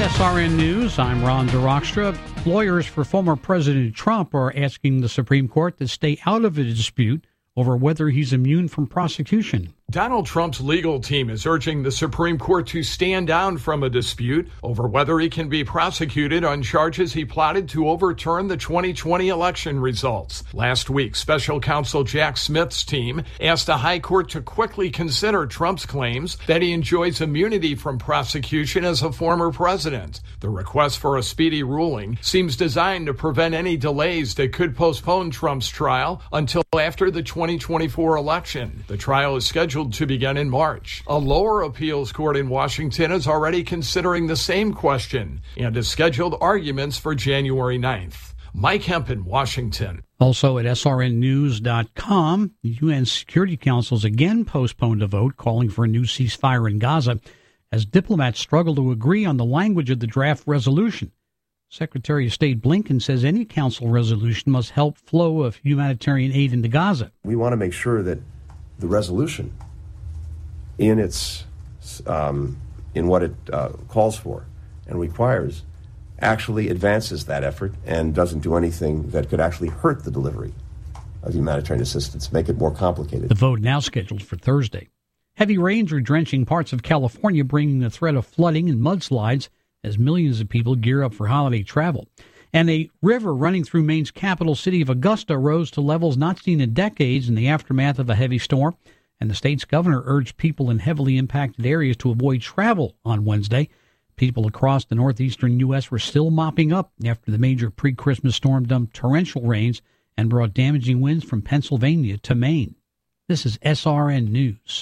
SRN News, I'm Ron DeRockstra. Lawyers for former President Trump are asking the Supreme Court to stay out of a dispute over whether he's immune from prosecution. Donald Trump's legal team is urging the Supreme Court to stand down from a dispute over whether he can be prosecuted on charges he plotted to overturn the 2020 election results. Last week, special counsel Jack Smith's team asked the high court to quickly consider Trump's claims that he enjoys immunity from prosecution as a former president. The request for a speedy ruling seems designed to prevent any delays that could postpone Trump's trial until after the 2024 election. The trial is scheduled to begin in March. A lower appeals court in Washington is already considering the same question and has scheduled arguments for January 9th. Mike Hempen, Washington. Also at srnnews.com, the UN Security Council has again postponed a vote calling for a new ceasefire in Gaza as diplomats struggle to agree on the language of the draft resolution. Secretary of State Blinken says any council resolution must help flow of humanitarian aid into Gaza. We want to make sure that the resolution in its in what it calls for and requires actually advances that effort and doesn't do anything that could actually hurt the delivery of humanitarian assistance, make it more complicated. The vote now scheduled for Thursday. Heavy rains are drenching parts of California, bringing the threat of flooding and mudslides as millions of people gear up for holiday travel. And a river running through Maine's capital city of Augusta rose to levels not seen in decades in the aftermath of a heavy storm. And the state's governor urged people in heavily impacted areas to avoid travel on Wednesday. People across the northeastern U.S. were still mopping up after the major pre-Christmas storm dumped torrential rains and brought damaging winds from Pennsylvania to Maine. This is SRN News.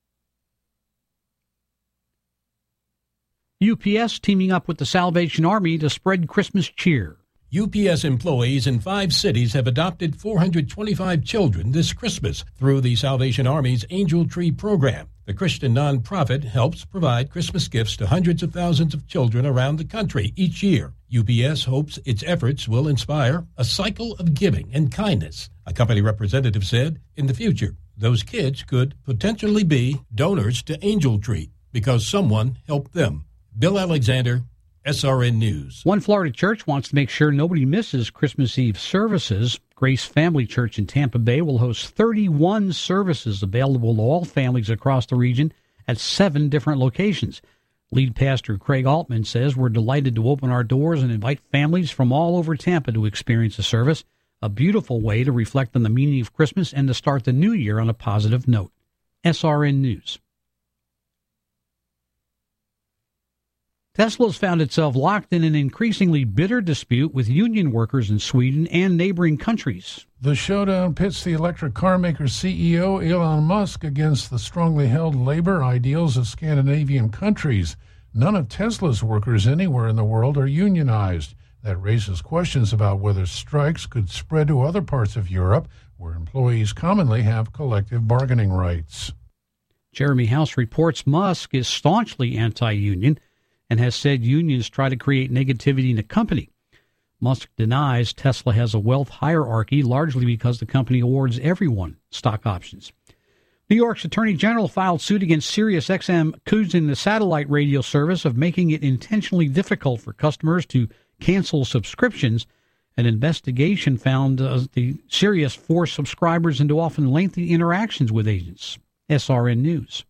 UPS teaming up with the Salvation Army to spread Christmas cheer. UPS employees in 5 cities have adopted 425 children this Christmas through the Salvation Army's Angel Tree program. The Christian nonprofit helps provide Christmas gifts to hundreds of thousands of children around the country each year. UPS hopes its efforts will inspire a cycle of giving and kindness. A company representative said, in the future, those kids could potentially be donors to Angel Tree because someone helped them. Bill Alexander, SRN News. One Florida church wants to make sure nobody misses Christmas Eve services. Grace Family Church in Tampa Bay will host 31 services available to all families across the region at 7 different locations. Lead pastor Craig Altman says, we're delighted to open our doors and invite families from all over Tampa to experience a service, a beautiful way to reflect on the meaning of Christmas and to start the new year on a positive note. SRN News. Tesla's found itself locked in an increasingly bitter dispute with union workers in Sweden and neighboring countries. The showdown pits the electric car maker's CEO, Elon Musk, against the strongly held labor ideals of Scandinavian countries. None of Tesla's workers anywhere in the world are unionized. That raises questions about whether strikes could spread to other parts of Europe, where employees commonly have collective bargaining rights. Jeremy House reports Musk is staunchly anti-union and has said unions try to create negativity in the company. Musk denies Tesla has a wealth hierarchy, largely because the company awards everyone stock options. New York's Attorney General filed suit against SiriusXM, accusing the satellite radio service of making it intentionally difficult for customers to cancel subscriptions. An investigation found the Sirius forced subscribers into often lengthy interactions with agents. SRN News.